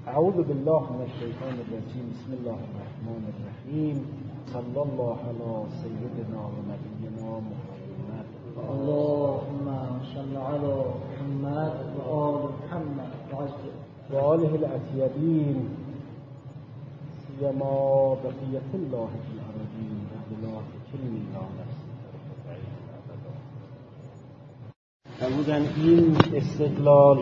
اعوذ بالله من الشیطان الرجیم. بسم الله الرحمن الرحیم. صلی الله علی سیدنا و نبینا محمد. اللهم صل علی محمد و آل محمد و آله الاطیبین سیما بقیة الله فی الارضین و بلا کلمی نامست فرمودن این استدلال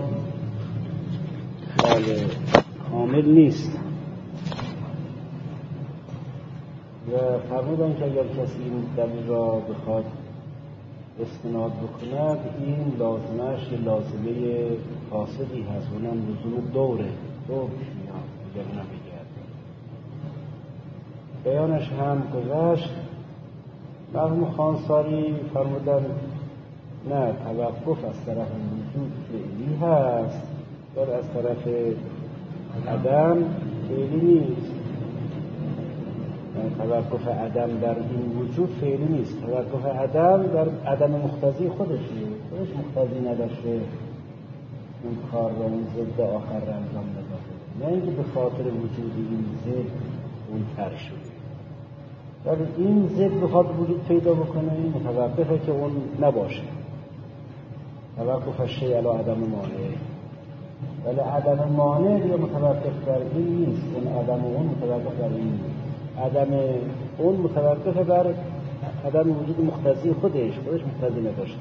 کامل نیست و فرمودن که اگر کسی این دلیل را بخواد استناد بکند این لازمش یه لازمه فاسدی هست، اونم لزوم دور پیش میاد اگر اونم بگرده. بیانش هم گذشت. مرحوم خانساری فرمودن نه، توقف از طرف وجود فعلی هست و از طرف عدم فعلی نیست. توقف عدم در این وجود فعلی نیست. توقف عدم در عدم مقتضی خودش مقتضی نداشته اون کار را اون ضد آخر را انجام نداده، نه اینکه به خاطر وجود این ضد اون ترک شده. ولی این ضد بخواد وجود پیدا بکنه این متوقفه که اون نباشه. توقف الشیء علی عدم مانع، ولی عدم مانع یا متوقف بر این نیست. اون عدم اون متوقف بر این نیست. عدم اون متوقف بر عدم وجود مقتضی خودش مقتضی نداشته.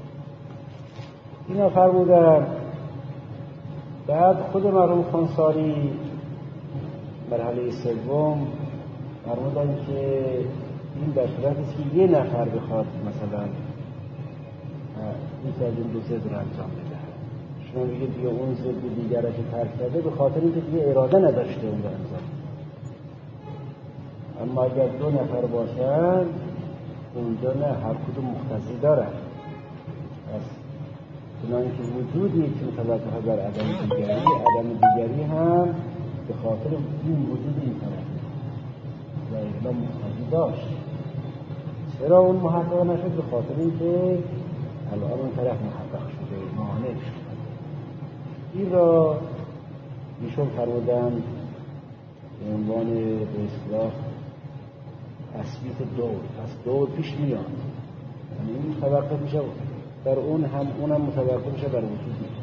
اینا فرمودن. بعد خود مرحوم خانساری مرحله سوم فرمودن که این در صورتی که یه نفر بخواد مثلا یکی از این دو ضد رو انجام بده، شما بگید دیگه اون ضد دیگر را که ترک کرده به خاطر اینکه دیگه اراده نداشته اون رو انجام. اما اگر دو نفر باشن اونجا نه، هر کدوم مقتضی دارن. پس چنانکه وجودی که متوقف بر عدم دیگری هم به خاطر این وجود این طرف و اقلا مقتضی داشت. چرا اون محقق نشد؟ به خاطر اینکه الان اون طرف محقق شده، مانع شده. این را ایشون فرمودن به عنوان به اصطلاح تثبیت دور. پس دور پیش میاد، یعنی این متوقف میشه بر اون، هم اونم متوقف میشه بر وجود میشه.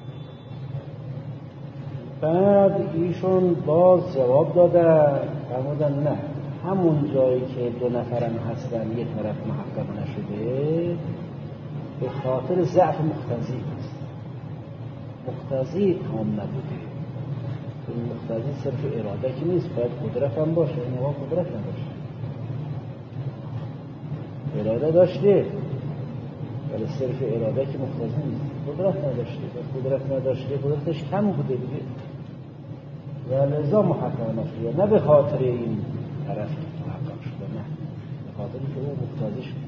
بعد ایشون باز جواب دادن فرمودن نه، همون جایی که دو نفرم هستن یه طرف محقق نشده به خاطر ضعف مقتضی است. مقتضی تام نبوده. این مقتضی صرف اراده که نیست، باید قدرت هم باشه. این ها قدرت هم باشه. اراده داشته ولی صرف اراده که مقتضی نیست. قدرت نداشته، قدرت نداشته، قدرتش کم بوده دیگه و لذا محقق نشده. نه به خاطر این طرف که محقق شده، نه به خاطر که او مقتضی شده.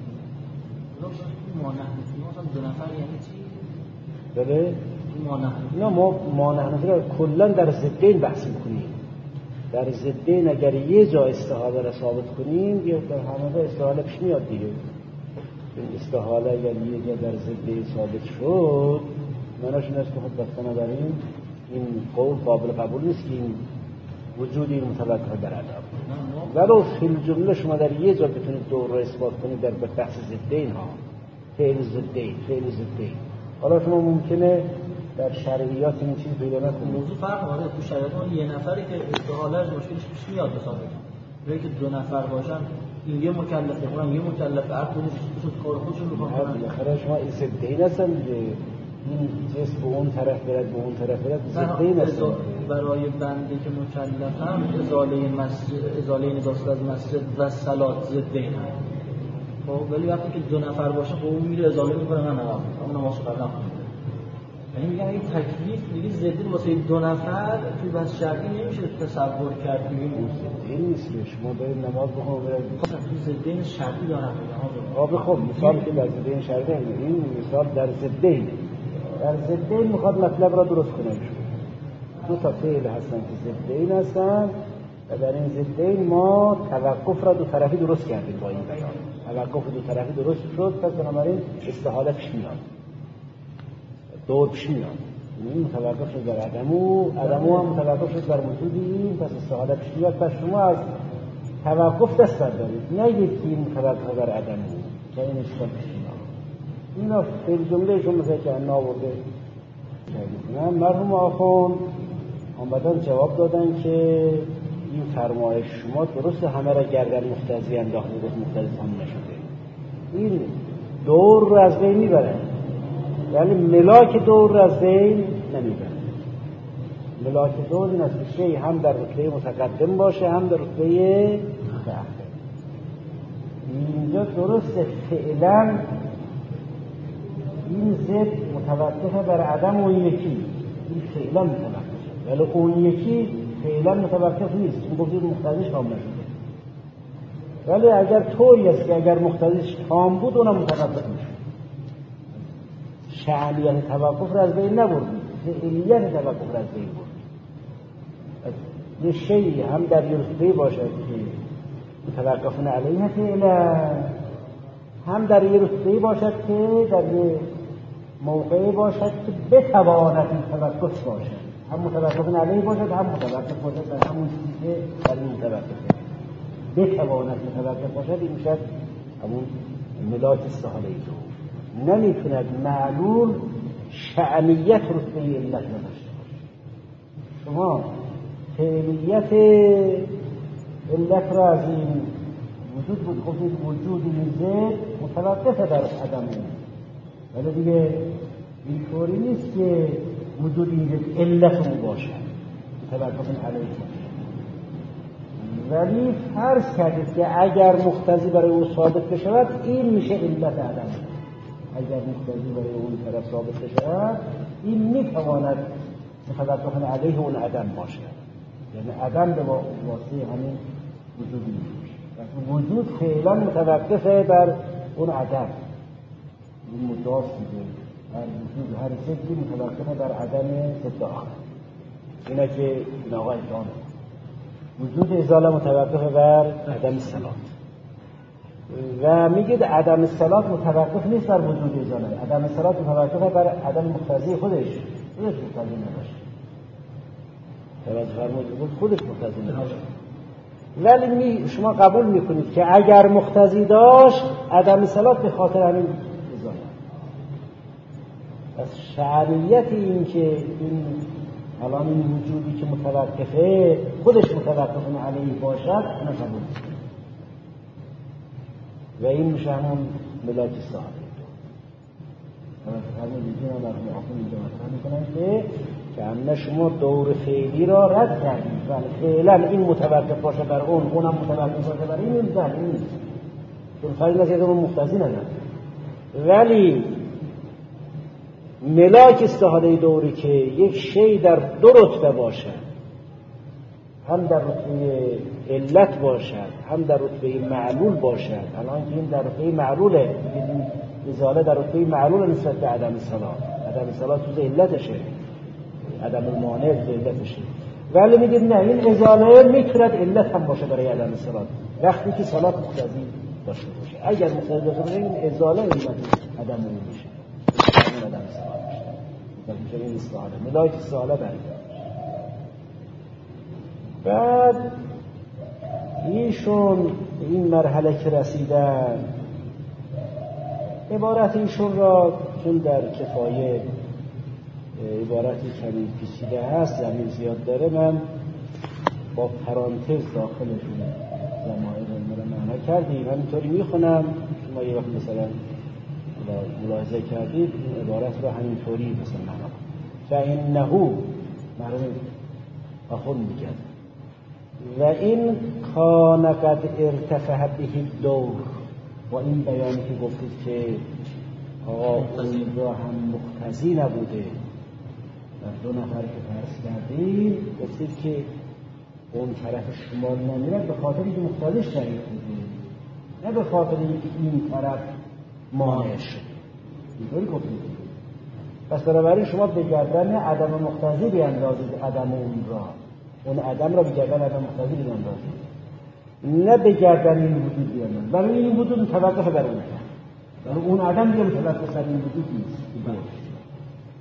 دو نفر یعنی چی؟ بله؟ نه، ما مانحنفی را کلا در ضدین بحث میکنیم. در ضدین اگر یه جا استحاله را ثابت کنیم یا در همه جا استحاله پیش میاد دیگه. این استحاله اگر یه جا در ضدین ثابت شد معناش این است که خود بنابراین این قول قابل قبول نیست که این وجودی متوقف بر عدم. ولو فی الجمله شما در یه جا بتونید دور را اثبات کنید در بحث ضدین ها، فعل ضدین. حالا شما ممکنه در شرعیات این چیز پیدا نکنید. موضوع فرق داره. تو شرایط یه نفری که استحالهش مشکلش پیش میاد ثابت. ولی که دو نفر باشن این یه مکلفه، اونم یه مکلفه، هر کدوم کار خودشون رو میکنن. بالاخره شما این ضدین هستن دیگه. این جسم به اون طرف برد به اون طرف برد ضدین هستن. برای بنده که مکلفم ازاله نجاست از مسجد و صلات ضدین هست. خب ولی وقتی که دو نفر باشه خب اون میره ازاله میکنه، من نماز اون نماز قبلا. یعنی میگن این تکلیف میگه ضدین واسه دو نفر تو بس شرعی نمیشه تصور کرد. میگن ضدین نیست که شما برید نماز بخونید. تو ضدین شرعی دارن نماز. خب مثال که در ضدین شرعی این مثال در ضدین میخواد مطلب را درست کنه. دو تا فعل هستن که ضدین هستن و در این ضدین ما توقف را دو طرفی درست کردیم. با این بیان توقف دو طرفی درست شد، پس بنابراین استحاله پیش میاد، دور پیش میاد. این متوقف شد بر عدمو هم متوقف شد بر وجودی. پس استحاله پیش بیاد. پس شما از توقف دست بردارید، نگید که این متوقف بر عدمو که این اشکال پیش اینا فیل جمله شما مثل که انا آورده کردید. مرحوم آخوند آمدن جواب دادن که این فرمایش شما درست همه را گردن مختزی انداخته، گفت مختزی هم نشده. این دور رو از بین میبره، ولی ملاک دور رو از بین نمیبره. ملاک دور این است که شیء هم در رتبه متقدم باشه هم در رتبه متأخر. اینجا درسته فعلا این ضد متوقف بر عدم اون یکی، این فعلا متوقفه، ولی اون یکی فعلا متوقف نیست. اون گفتید مقتضیش تام نشده، ولی اگر طوری است که اگر مقتضیش تام بود اونم متوقف میشه. شأنیت توقف را از بین نبردید، فعلیت توقف را از بین برد. یه شیء هم در یه رتبه باشد که متوقفون علیه فعلا، هم در یه رتبه باشد که در یه موقعی باشد که بتواند توقف باشد، هم متوقفون علیه باشد هم متوقف باشد در همون چیزی که در این متوقفه. بتواند متوقف باشد این میشد همون ملاک استحاله دو. نمیتوند معلول شأنیت رتبه علت نداشته باشه. شما فعلیت علت را از این وجود بود خودید وجود این ذات متوقفه در عدم، ولی دیگه اینطوری نیست که وجود این ذات علت او باشد متوقف علیه باشه. ولی فرض کردید که اگر مقتضی برای او ثابت بشود این میشه علت عدم. اگر مقتضی برای اون طرف ثابت بشود این میتواند متوقف علیه اون عدم باشد، یعنی عدم به واسطه همین وجود میشه. وجود فعلا متوقفه بر اون عدم. این مداس میگه هر وجود هر ضدی متوقفه بر عدم ضد آخر. اینه که این آقا امتحانه وجود ازاله متوقفه بر عدم صلات و میگه عدم صلات متوقف نیست بر وجود ازاله. عدم صلات متوقفه بر عدم مقتضی خودش مقتضی نباشه. توجه فرمودید خودش مقتضی نباشه. ولی شما قبول میکنید که اگر مقتضی داشت عدم صلات به خاطر همین ازاله. پس شرعیت این که این الان این وجودی که متوقفه خودش متوقف علیه باشد نه قبول و این میشه همون ملاک صاحب. همون دیگه هم مرحوم آخوند اینجا مطرح میکنن که همه شما دور فعلی را رد کردید و فعلا این متوقف باشه بر اونم متوقف باشه بر این نیست. چون فرض نزید اون مقتضی نداره. ولی ملاک استحاله دوری که یک شی در دو رتبه باشد، هم در رتبه علت باشد هم در رتبه معلول باشد. الان که این در رتبه معلوله، این ازاله در رتبه معلول نسبت به عدم صلات. عدم صلات تو علتشه، عدم المانع تو علتشه. ولی میگید نه، این ازاله میتوند علت هم باشه برای عدم صلات وقتی که صلات مقتضی داشته باشه. اگر مقتضی داشته باشه این ازاله علت عدم اون میشه، عدم صلات میشه. میشه این استحاله ملاک استحاله برگرد. بعد ایشون این مرحله که رسیدن عبارت ایشون را چون در کفایه عبارتی کمی پیچیده هست، زمین زیاد داره، من با پرانتز داخلشون ضمائر رو معنا کردیم. همینطوری میخونم، شما یه وقت مثلا ملاحظه کردید این عبارت رو همینطوری مثلا معنا فإنه مرحوم آخوند میگه و این کان قد ارتفع به الدور. و این بیانی که گفتید که آقا اون را هم مقتضی نبوده و دو نفر که فرض کردید گفتید که اون طرف شمال نمیرد به خاطر اینکه مقتضیش شریف بوده، نه به خاطر اینکه این طرف مانع شد. اینطوری گفتید. پس بنابراین شما به گردن عدم مقتضی بیاندازید عدم اون را، اون عدم را به گردن عدم مقتضی بیاندازید، نه به گردن این وجود بیاندازید. برای این وجود متوقف بر اون، برای اون عدم دیگه متوقف بر این وجود نیست.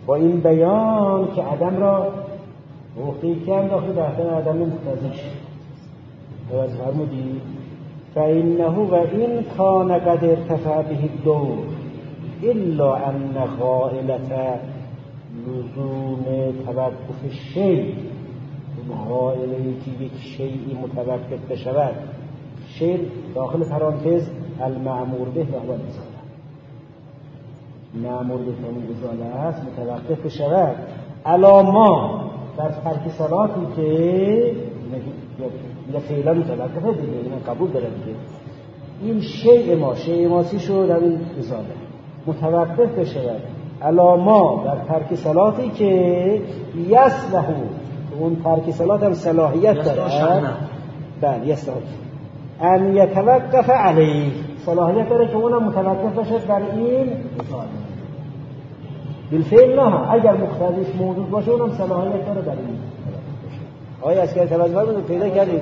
با این بیان که عدم را وقتی که هم داخل بحثن عدم مقتضیش توجه فرمودی فإنه و این کان قد ارتفع به الدور الا ان غائلة لزوم توقف الشیء، اون غائله‌ای که یک شیئی متوقف بشود، شیء داخل پرانتز المأمور به و هو الازاله، مأمور به همین ازاله است متوقف بشود علی ما در ترک صلاتی که یا فعلا متوقفه دیگه، اینا قبول دارن که این شیء ما چی شد در این ازاله متوقف بشود علی ما در ترک صلاتی که یصلح، اون ترک صلات هم صلاحیت داره بله یصلح ان یتوقف علیه، صلاحیت داره که اونم متوقف بشد بر این بالفعل نه، اگر مقتضیش موجود باشه اونم صلاحیت داره بر این. آیا از که توجه رو پیدا کردید؟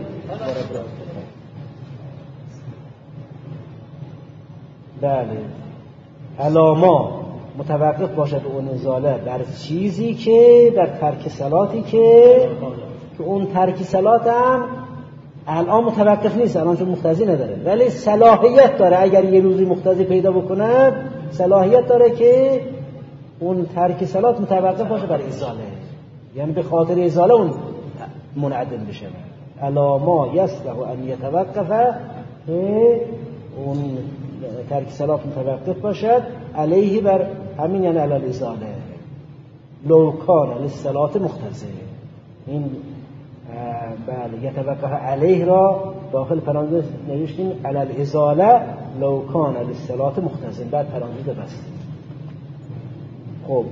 بله علاما متوقف باشد اون ازاله بر چیزی که در ترک صلاتی که اون ترک صلات هم الان متوقف نیست، الان چون مقتضی نداره ولی صلاحیت داره، اگر یه روزی مقتضی پیدا بکنه صلاحیت داره که اون ترک صلات متوقف باشه بر ازاله، یعنی به خاطر ازاله اون منعدم بشه. علاما یصلح ان یتوقف اون ترک صلات متوقف باشد علیه بر همین، یعنی علی الازاله لو کان للصلات مقتضی. این بله یتوقف علیه را داخل پرانتز نوشتیم علی الازاله لو کان للصلات مقتضی، بعد پرانتز بستیم. خب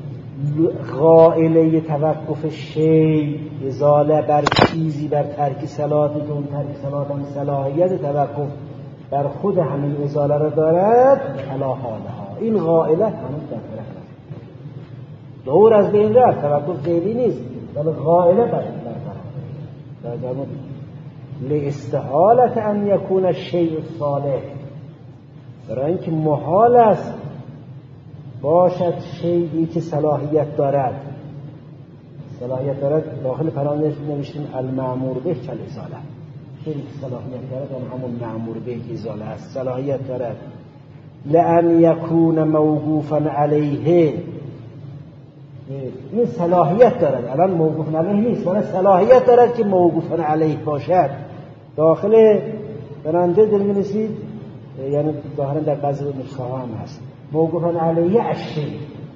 غائله توقف شیء ازاله بر چیزی بر ترک صلاتی که اون ترک صلات هم صلاحیت توقف بر خود همین ازاله را دارد علی حالها، این غائله هنوز برقرار دور از بین رفت، توقف فعلی نیست ولی غائله برقرار لاستحالة ان یکون الشیء الصالح، برای اینکه محال است باشد شیئی که صلاحیت دارد داخل پرانتز نوشتیم المأمور به کالازاله، شیئی که صلاحیت دارد یعنی همون مأمور به ازاله است، صلاحیت دارد لأن یکون موقوفا علیه، این صلاحیت دارد، الان موقوف علیه نیست ولی صلاحیت دارد که موقوفا علیه باشد. داخل پرانتز نویسید، یعنی ظاهرا در بعضی نسخه ها هم هست موقوفا علیه الشیء،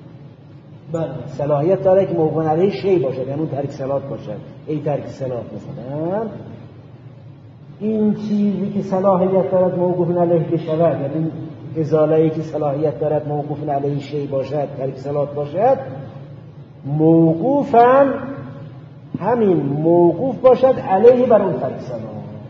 صلاحیت داره که موقوفا علیه شیء باشد، یعنی اون ترک صلات باشد، ای ترک صلات مثلا این چیزی که صلاحیت دارد موقوفا علیه بشود، یعنی ازاله‌ای که صلاحیت دارد موقوفا علیه شیء باشد، ترک صلات باشد، موقوفا همین موقوف باشد علیه بر اون ترک صلات.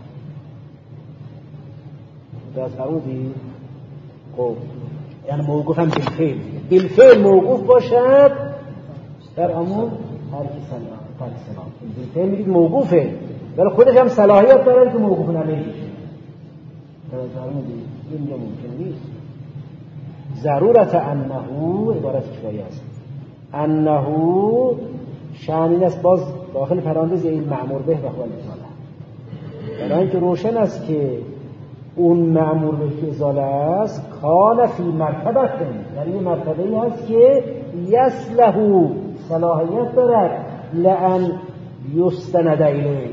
درست فرمودی؟ خب یعنی موقوف هم بالفعل موقوف باشد در امور ترک صلات، بالفعل میگید موقوفه ولی خودش هم صلاحیت داره که موقوف علیه بشه. درست فرمودی؟ اینجا ممکن نیست. ضرورت انه عبارت کفایه است، انه شأن است، باز داخل پرانتز این مأمور به و هو الازاله، برای اینکه روشن است که اون مأمور به ازاله است کان فی مرتبه، در این مرتبه‌ای هست که یصلح صلاحیت دارد لأن یستند الیه،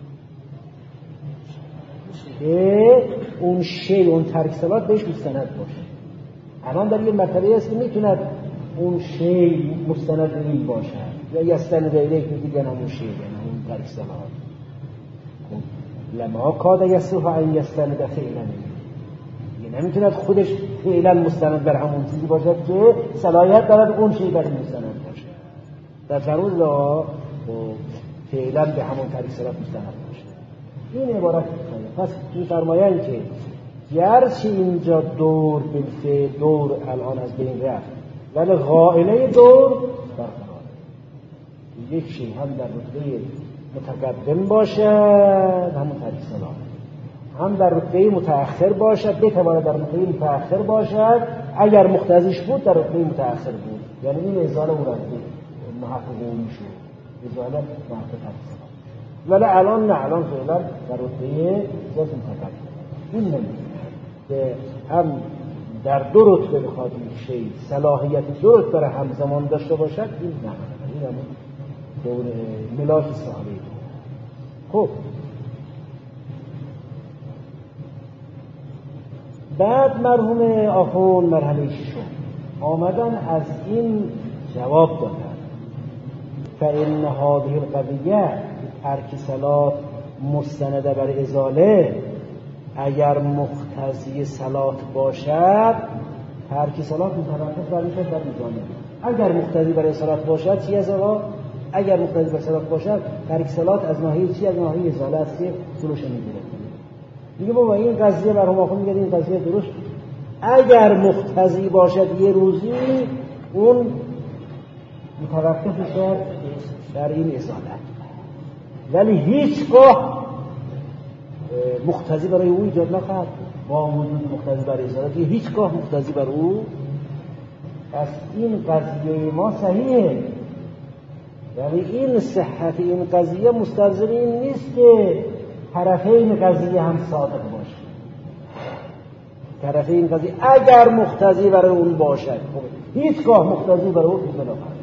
که اون شیء اون ترک صلات بهش مستند باشه. الان در این مرتبه است که میتوند اون شیء مستند الیه باشد یا یستند الیه میگید یعنی اون شیء یعنی اون ترک صلات. لما کاد یصلح ان یستند فعلا، یعنی نمیتوند خودش فعلا مستند بر همون چیزی باشد که صلاحیت دارد اون شیء بر مستند باشه. در فرض لا فعلا به همون ترک صلات مستند باشه. این عبارت پس می‌فرمایند که گرچه اینجا دور بالفعل دور الان از بین رفت ولی غائله دور برقرار، یک شیء هم در رتبه متقدم باشد همون ترک صلات، هم در رتبه متأخر باشد، بتواند در رتبه متأخر باشد، اگر مقتضیش بود در رتبه متأخر بود، یعنی این ازاله او را محقق او میشه، ازاله محقق هست. ولی الان نه، الان فعلا در رتبه جز متفق این نمیشه که هم در دو رتبه بخواد شی صلاحیت دو رتبه را همزمان داشته باشد. این نه، این هم دور ملاک صحابه. خب بعد مرحوم آخوند مرحله ششم آمدن از این جواب دادن فإن هذه القضیه ترک صلات مستنده بر ازاله، اگر مقتضی صلات باشد ترک صلات متوقف بر میشد در ازاله. اگر مقتضی بر صلات باشد چی از آقا؟ اگر مقتضی بر صلات باشد ترک صلات از ناحیه چی؟ از ناحیه ازاله است که سلوش میگیره. میگه بابا این قضیه مرحوم آخوند میگه این قضیه درست، اگر مقتضی باشد یه روزی اون متوقف میشه در این ازاله، ولی هیچگاه مقتضی برای او ایجاد نخواهد با وجود مقتضی برای ازاله که هیچگاه مقتضی بر او. پس این قضیه ما صحیحه، ولی این صحت این قضیه مستلزم این نیست که طرفین قضیه هم صادق باشه. طرفین قضیه اگر مقتضی برای اون باشد هیچگاه مقتضی برای اون ایجاد نخواهد.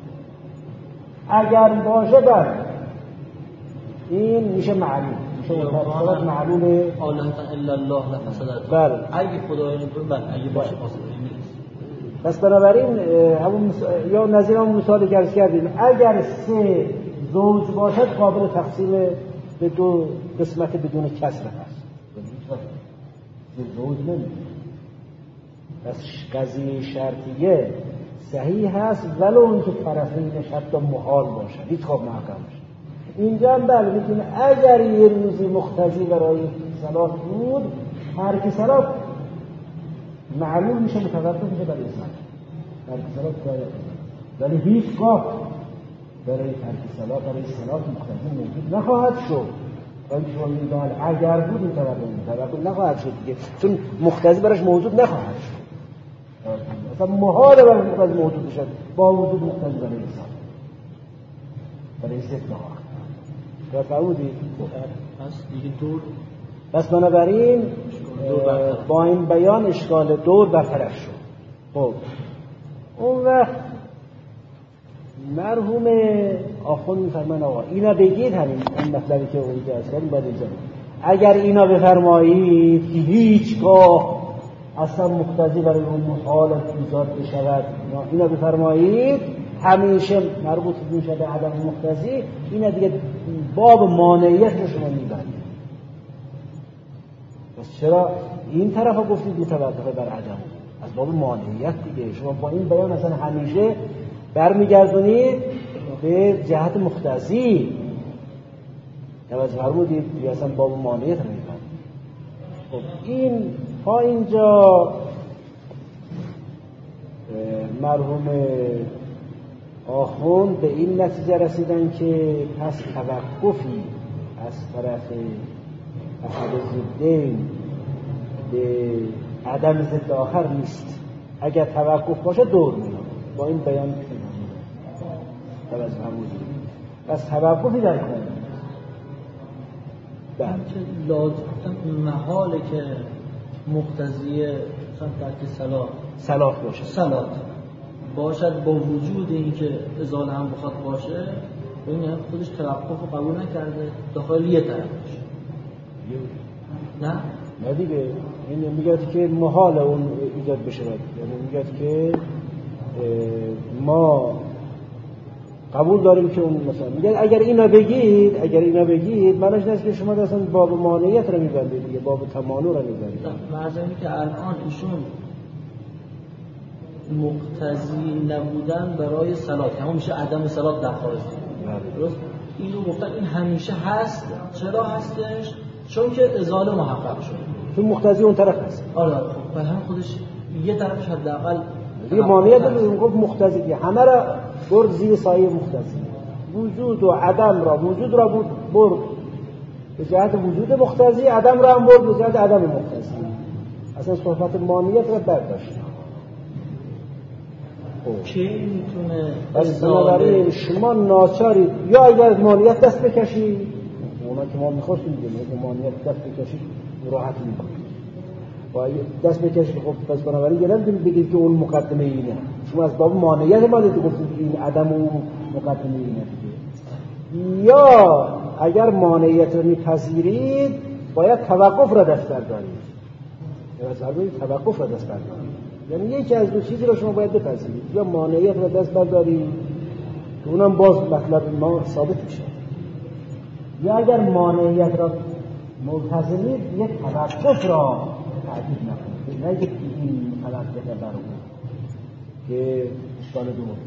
اگر باشه بر این میشه معلوم، میشه متفاوت معلومه الا الا الله لفسدت. بله اگه خدای نمی‌کنه بله اگه باشه فاسد نیست. پس بنابراین همون یا نظیر همون مثالی که عرض کردیم اگر سه زوج باشد قابل تقسیم به دو قسمت بدون کسر هست، به زوج نمیشه. پس قضیه شرطیه صحیح هست ولو اینکه طرفینش حتی محال باشد، هیچ خواب محکم باشه. اینجا هم بله میتونه اگر یه روزی مقتضی برای صلات بود ترک صلات معلوم میشه، متوقف میشه برای ترک صلات باید، ولی هیچگاه برای ترک صلات برای صلات مقتضی موجود نخواهد شد. ولی شما میدونید اگر بود متوقف نخواهد شد دیگه، چون مقتضی براش موجود نخواهد شد. اصلا محال برای مقتضی موجود بشد با وجود مقتضی برای صلات برای استثناء. فرمودید پس دیگه دور، پس بنابراین با این بیان اشکال دور برطرف شد. خب اون وقت مرحوم آخوند میفرمان آقا اینا بگید، همین اون مطلبی که اون که اصلا باید اینجا اگر اینا بفرمایید که هیچگاه اصلا مقتضی برای اون محال ایجاد بشود، اینا بفرمایید همیشه مربوط میشه به عدم مقتضی، اینا دیگه باب مانعیت رو شما میبندید. پس چرا این طرف ها گفتید متوقفه بر عدم؟ از باب مانعیت دیگه. شما با این بیان اصلا همیشه برمیگردونید به جهت مقتضی. توجه فرمودید دیگه اصلا باب مانعیت رو میبندید. خب این تا اینجا مرحوم آخوند به این نتیجه رسیدن که پس توقفی از طرف احد ضدین به عدم ضد آخر نیست. اگر توقف باشه دور میاد. با این بیان توجه فرمودید. پس توقفی در کار که لازم محاله که مقتضی ترک صلات باشه، صلات باشد با وجود اینکه ازاله هم بخواد باشه، این یعنی خودش توقف رو قبول نکرده داخل یه طرف باشه. نه دیگه این میگه که محال اون ایجاد بشه، یعنی میگه که ما قبول داریم که اون مثلا میگه اگر اینا بگید معنیش نیست که شما اصلا باب مانعیت رو میبندید دیگه، باب تمانع رو میبندید. مثلا اینه که الان ایشون مقتضی نبودن برای صلات، همون میشه عدم صلات در خارج. درست؟ اینو گفتن این همیشه هست. چرا هستش؟ چون که ازاله محقق شد، چون مقتضی اون طرف هست. آره خب به هم خودش یه طرفش حداقل دیگه مانعیت رو گفت مقتضی دیگه همه را برد زیر سایه مقتضی. وجود و عدم را وجود را برد به جهت وجود مقتضی، عدم را هم برد به جهت عدم مقتضی. اصلا صحبت مانعیت را برداشت. که میتونه پس بنابراین شما ناچارید یا اگر مانعیت دست بکشید، اونا که ما میخواستیم دیگه مانعیت دست بکشید راحت میکنید و دست بکشید. خب پس بنابراین گرفتیم بگید که اون مقدمه اینه، شما از باب مانعیت ما دیگه گفتید این عدم و مقدمه اینه دیگه. یا اگر مانعیت رو میپذیرید باید توقف را دست بردارید، توقف را دست بردارید، یعنی یکی از دو چیزی رو شما باید بپذیرید، یا مانعیت را دست بردارید که اونم باز مطلب ما ثابت میشه، یا اگر مانعیت را ملتزمید یک توقف را تعدید نکنید، نه یک این توقف بر اون که اشکال دوم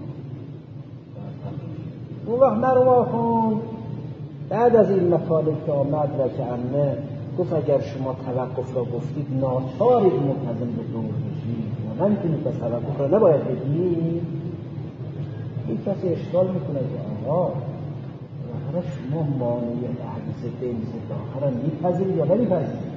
اون وقت مرحوم آخوند بعد از این مطالب که آمد و که امنه گفت اگر شما توقف را گفتید ناچارید ملتزم به دور بشید و نمیتونید به توقف را نباید بگید. یک کسی اشکال میکنه که آقا شما مانعیت حدیث بین ضد آخر را میپذیرید یا نمیپذیرید؟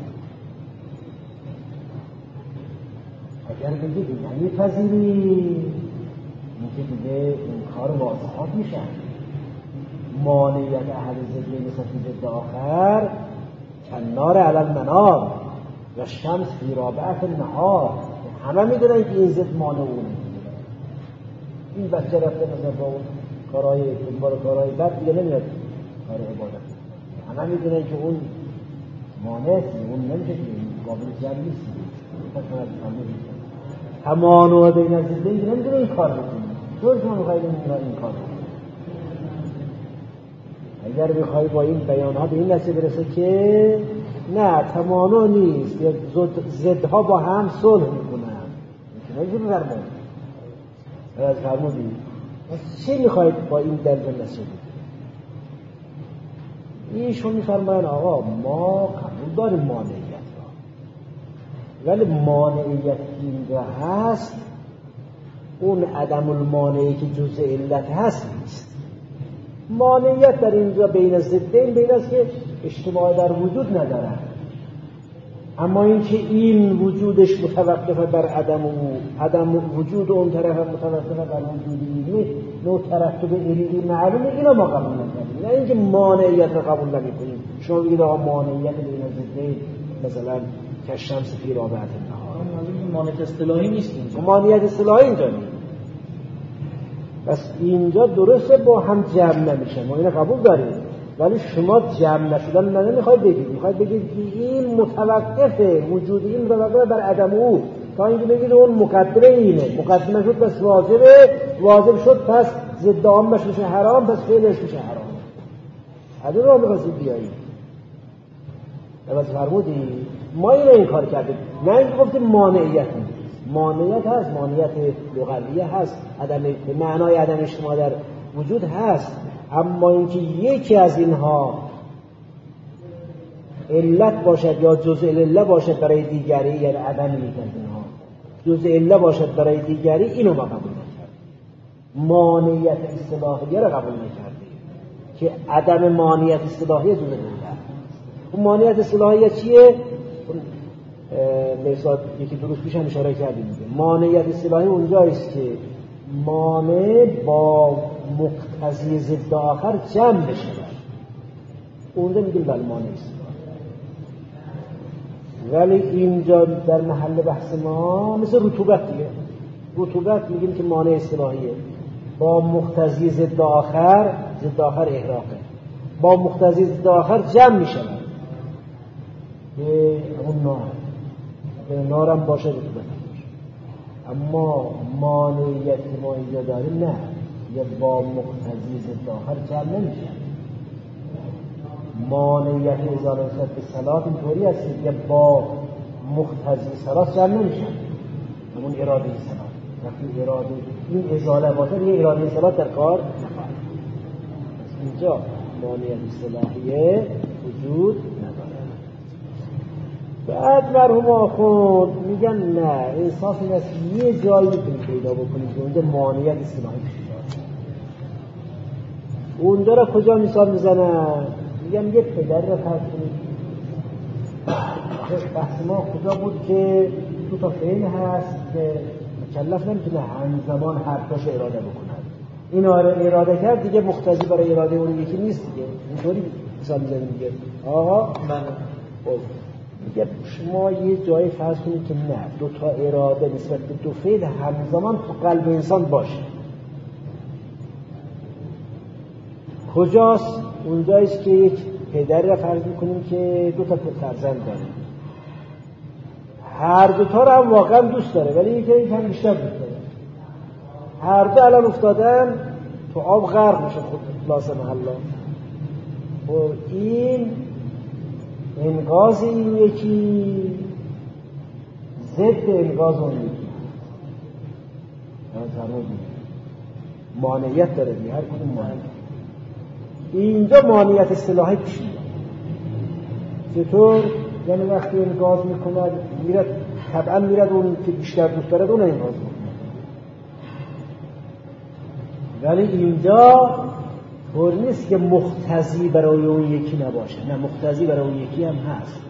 اگر بگید نمیپذیرید این که دیگه این کار واضحات میشه. مانعیت حدیث بین ضد آخر کنار علم منار و شمس فی رابعت النهار، همه میدونن که این ضد مانع اونه. این بچه رفته مثلا با کارهای دنبال کارهای بد دیگه نمیاد کار عبادت، همه میدونن که اون مانع است، اون نمیشه که قابل جمع نیست. همانو بین ضدین نمیدونه این کار بکنه، چون شما میخواید این کار بکنه. اگر بخوای با این بیانها به این نتیجه برسه که نه تمانا نیست یا ضدها با هم صلح میکنن، میتونه بفرمایید از فرمودید چی میخواید با این دلیل نتیجه؟ ایشون میفرماین آقا ما قبول داریم مانعیت را، ولی مانعیت که اینجا هست اون عدم المانعی که جزء علت هست نیست. مانعیت در اینجا بین ضدین بین است که اجتماع در وجود ندارد، اما اینکه این وجودش متوقفه بر عدم وجود اون طرف متوقفه بر وجود اینی نوع ترتب علمی معلومه، اینا ما قبول نکنیم. نه اینکه مانعیت رو قبول نمی‌کنیم. شما بگید آقا مانعیت بین ضدین مثلا کشمس فی رابعت النهار، مانعیت اصطلاحی نیست اینجا. مانعیت اصطلاحی اینجا نیست. پس اینجا درسته با هم جمع نمیشه، ما اینو قبول داریم، ولی شما جمع نشدن نمیخواید بگید، میخواید بگید که این متوقفه، وجود این متوقفه بر عدم او، تا اینکه بگید اون مقدمه اینه، مقدمه شد پس واجبه، واجب شد پس ضد عامش میشه حرام، پس فعلش میشه حرام. عدم رو میخواستید بیایید بس فرمودی ما این کار کردیم، نه اینکه گفتیم مانعیت نیست. مانعیت هست، مانعیت لغویه هست، عدم معنای عدم اجتماع در وجود هست، اما اینکه یکی از اینها علت باشد یا جزء علت باشد برای دیگری، یعنی عدم یک از اینها جزء علت باشد برای دیگری، اینو ما قبول نکردیم. مانعیت اصطلاحیه را قبول نکردیم که عدم مانعیت اصطلاحیه جزء علت. اون مانعیت اصطلاحیه چیه؟ مثلا یکی درست پیش هم اشاره کردیم دیگه. مانعیت اصطلاحی اونجاییست که مانع با مقتضی ضد آخر جمع بشه، اونجا میگیم بله مانع اصطلاحی. ولی اینجا در محل بحث ما مثل رطوبت دیگه، رطوبت میگیم که مانع اصطلاحیه، با مقتضی ضد آخر احراقه، با مقتضی ضد آخر جمع میشه که اون نارم باشه رطوبت باشه. اما مانعیت که ما اینجا داریم نه، یا با مقتضی ضد آخر جمع نمیشه. مانعیت ازاله نسبت به صلات اینطوری هست که با مقتضی صلات جمع نمیشه، همون اراده صلات. وقتی اراده این ازاله باشه یه اراده صلات در کار نخواهد. اینجا مانعیت اصطلاحیه وجود نداره. بعد مرحوم آخوند میگن نه، احساس این است یه جایی میتونید پیدا بکنید که اونجا مانعیت اصطلاحی شده. اونجا را کجا مثال میزنن؟ میگن یه پدر را فرض کنید، بحث ما کجا بود که دو تا فعل هست که مکلف نمیتونه همزمان هر تاش اراده بکنه. این اراده کرد دیگه مقتضی برای اراده اون یکی نیست دیگه. اینطوری مثال میزنیم دیگه. آقا بله. میگه شما یه جایی فرض کنید که نه دو تا اراده نسبت به دو فعل همزمان تو قلب انسان باشه. کجاست؟ اونجاییست که یک پدری را فرض میکنیم که دو تا فرزند داره. هر دو تا رو هم واقعا دوست داره ولی یکم بیشتر دوست داره. هر دو الان افتادن تو آب غرق میشه خود لازم الله. و این انقاذ این یکی ضد انقاذ اون یکی مانعیت داره دیگه. هر کدوم مانعیت. اینجا مانعیت اصطلاحی پیش میاد. چطور؟ یعنی وقتی انقاذ میکند میرد طبعا میرد اون که بیشتر دوست دارد اون انقاذ میکند. ولی اینجا طور نیست که مقتضی برای اون یکی نباشه. نه، مقتضی برای اون یکی هم هست.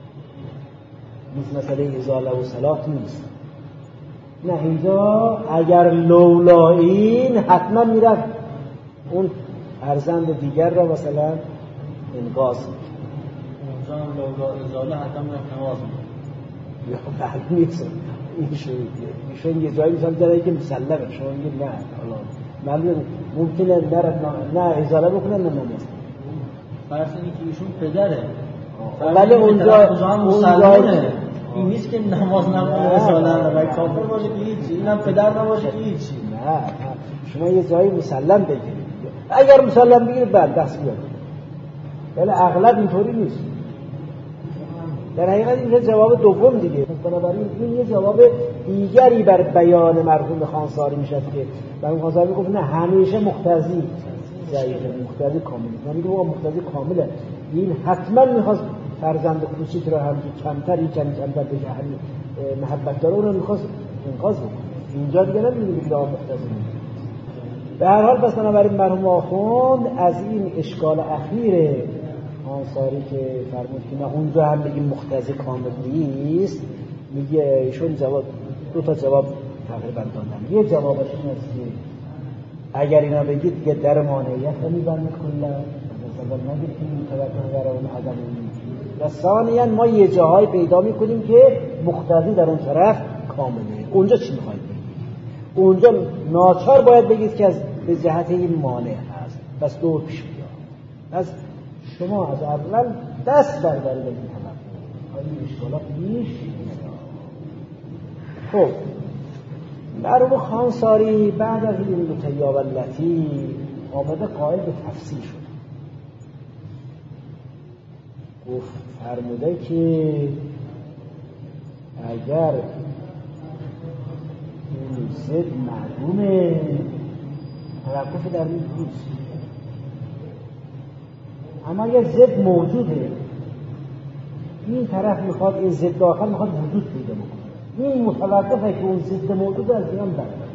مسئله ازاله و صلاح نیست. نه، اینجا اگر لولا این حتما میرد اون فرزند دیگر را مثلا انقاذ میکنه. اونجا هم لولا ازاله حتما نماز میکنه. یا بله نیست. ایشون یه جایی مثلا داره که مسلمه. شما میگید نه معلومه ممکنه نه ازاله بکنه نه نماز. فرض اینه که ایشون پدره. ولی اونجا هم مسلمه. این نیست که نماز نمونه ازاله و کافر باشه که هیچی. اینم پدر نباشه که هیچی. نه شما یه جایی مسلم بگیرید. اگر مسلم بگیرید بعد دست بیارید. ولی اغلب اینطوری نیست. در حقیقت این جواب دوم دیگه. بنابراین این یه جواب دیگری بر بیان مرحوم خانساری میشه که مرحوم خانساری میگفت نه همیشه مقتضی ضعیفه، مقتضی کامله. یعنی که اون مقتضی کامله. این حتما میخواست فرزند کوچیک رو هم که کمتر به جهنم محبت داره اون رو میخواست انقاذ بکنه. اینجا دیگه نمیدونیم که مقتضی نیست. به هر حال پس بنابراین مرحوم آخوند از این اشکال اخیر خانساری که فرمود که نه اونجا هم بگیم مقتضی کامل نیست، میگه ایشون جواب دو تا جواب تقریبا دادن. یه جوابش این است که اگر اینا بگید دیگه در مانعیت رو میبندید کلا مثلا نگید که این توجه برای اون عدم و ثانیاً ما یه جاهای پیدا میکنیم که مقتضی در اون طرف کامله. اونجا چی میخواید بگید؟ اونجا ناچار باید بگید که از به جهت این مانع هست. پس دور پیش بیاد. از شما از اول دست بردارید از این طرف. این اشکالات نیش. خب مرحوم خانساری بعد از این دو تیاب اللتی آمده قائل به تفسیر شد. گفت فرموده که اگر این زد معلومه توقف در این نیست، اما اگر زد موجوده این طرف میخواد این زد داخل میخواد وجود پیدا بکنه، این متوقفه که اون زد موجود از دیگه هم برده.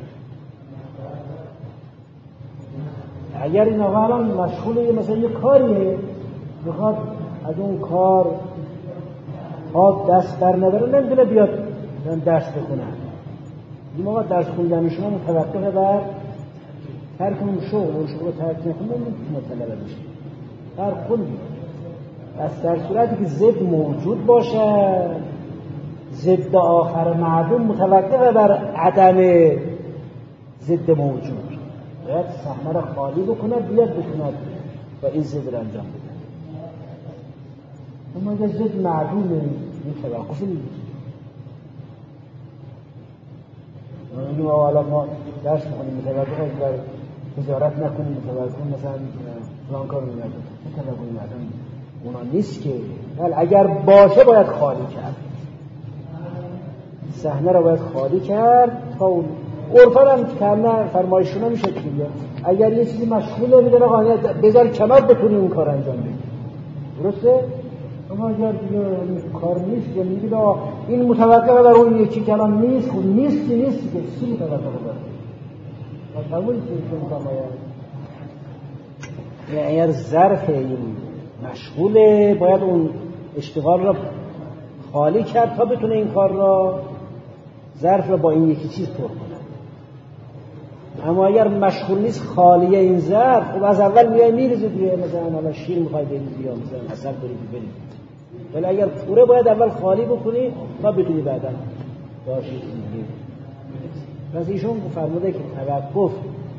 اگر این آقا الان مشغول مثلا یه کاریه میخواد از اون کار دست بر نداره نمیتونه بیاد درس بخونه. این موقع درس خوندن شما متوقفه بر ترک اون شغل رو ترک نکنه نمیتونه طلبه بشه. ترک خوندی از در صورتی که ضد موجود باشه ضد آخر معدوم متوقفه بر عدم ضد موجود. باید صحنه را خالی بکنه بیاد بکند و این ضد را انجام بده. اما اگر ضد معدومه این توقف نیست. نمیگیم حالا ما درس می‌خونیم متوقف بر تجارت نکنیم متوقف مثلا فلان کار رو نکنیم متوقف اونا نیست که. ولی اگر باشه باید خالی کرد، صحنه را باید خالی کرد تا اون عرفا هم کاملا فرمایشونه میشه که اگر یه چیزی مشغوله میدونه آقا بذار کمر بتونی اون کار انجام بدی، درسته؟ اما اگر دیگه کار نیست یا میگید این متوقفه بر اون یکی که الان نیست خود نیست که چی متوقفه بر قبول یعنی اگر ظرف این مشغوله باید اون اشتغال را خالی کرد تا بتونه این کار را ظرف رو با این یکی چیز پر کنه. اما اگر مشغول نیست خالیه این ظرف، خب از اول میای میریزی دیگه، مثلا حالا شیر میخوای بریزی یا مثلا عسل بریزی. ولی اگر پوره باید اول خالی بکنی تا بتونی بعدا باشی دیگه. پس ایشون فرموده که توقف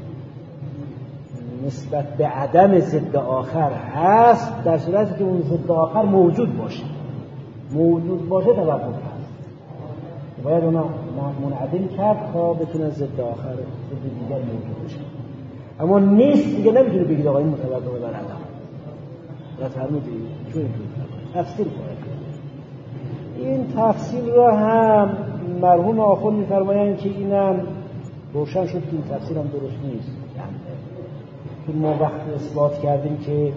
نسبت به عدم ضد آخر هست در صورتی که اون ضد آخر موجود باشه. موجود باشه توقف هست. باید اونا منعدم کرد تا بتونه ضد آخر ضد دیگر موجود باشه. اما نیست دیگه نمیتونه بگید آقا این متوقف بر عدم. راست فرمودی چون تفسیر کنه. این تفسیر را هم مرحوم آخوند می‌فرمایند که اینم روشن شد که این تفسیر هم درست نیست. چون ما وقتی اثبات کردیم که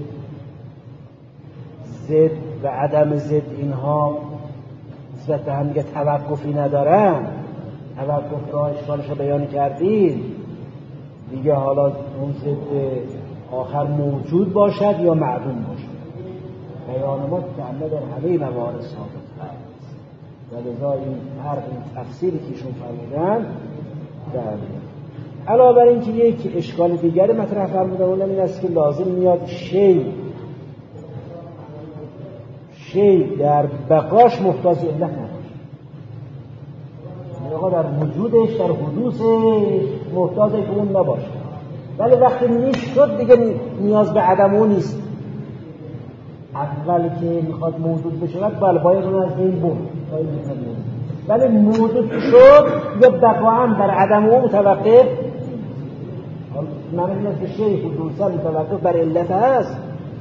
ضد و عدم ضد اینها نسبت به هم دیگه توقفی ندارن، توقف را اشکالش رو بیان کردیم دیگه، حالا اون ضد آخر موجود باشد یا معدوم باشد بیان ما تعمل در همه موارد ثابت هست و لذا این فرق این تفسیری که ایشون فرمودن علاوه بر این که یک اشکال دیگری مطرح فرمودن اون این است که لازم میاد شی در بقاش محتاج علت نباشه. آقا در وجودش در حدوثش محتاج که اون نباشه، ولی وقتی نیست شد دیگه نیاز به عدم اون نیست. اول که میخواد موجود بشه باید اون از بین برد، ولی موجود شد یا بقا در عدم اون متوقف معنی است که شیء حدوثا متوقف بر علت هست،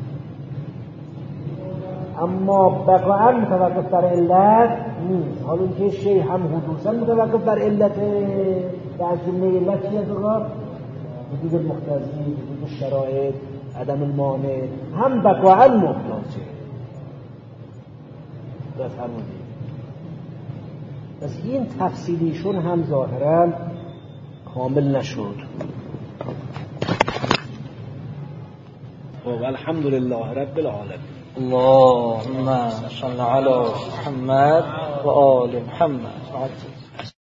اما بقا متوقف بر علت نیست. حالا که شیء هم حدوثا متوقف بر علت و از جمله علت چیه آقا؟ وجود المقتضی، وجود شرایط، عدم المانع، هم بقا محتاجه. بفرمایید. پس این تفصیلیشون هم ظاهرا کامل نشد. و الحمدلله رب العالمین. اللهم صل علی محمد و آل محمد.